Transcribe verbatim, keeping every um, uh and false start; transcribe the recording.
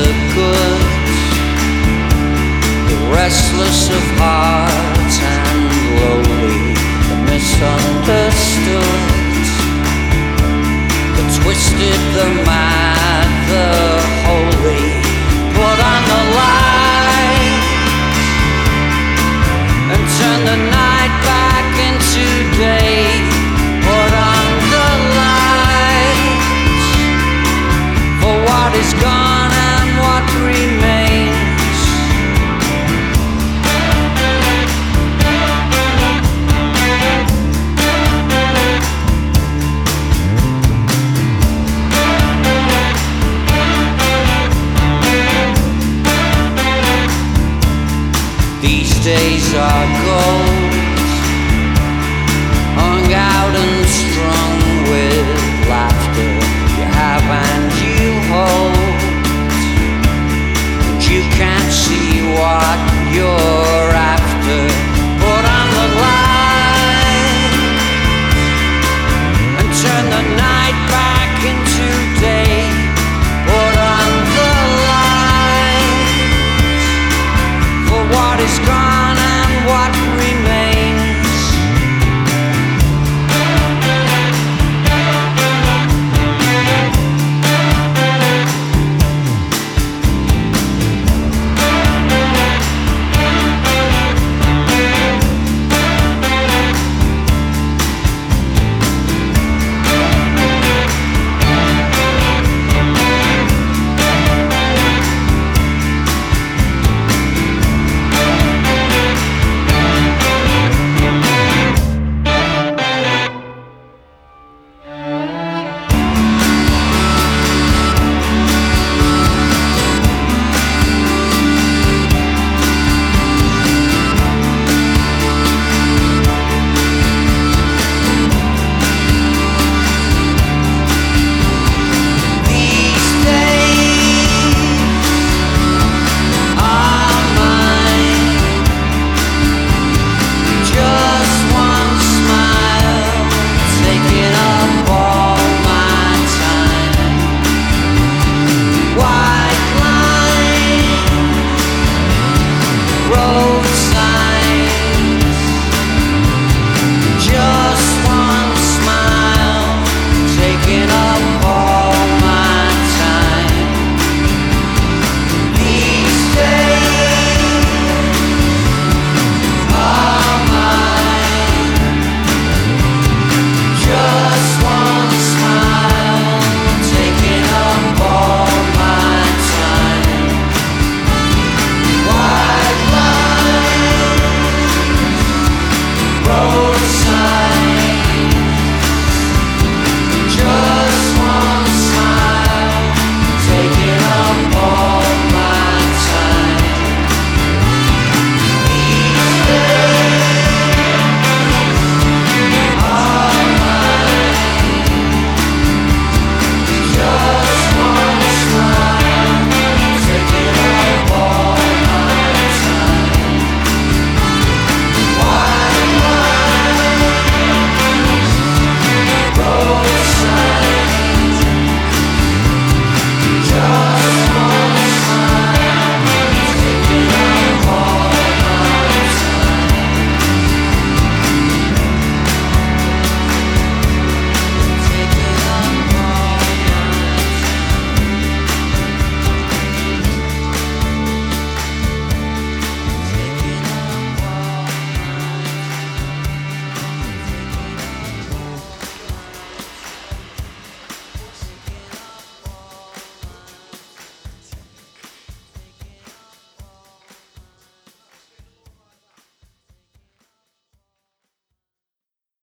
the good, the restless of heart and lowly, the misunderstood, the twisted, the mad, the holy. Put on the light and turn the night back into day. Put on the light for what is gone and what remains. These days are gold, hung out and strung with laughter you have and you hold, and you can't see what you're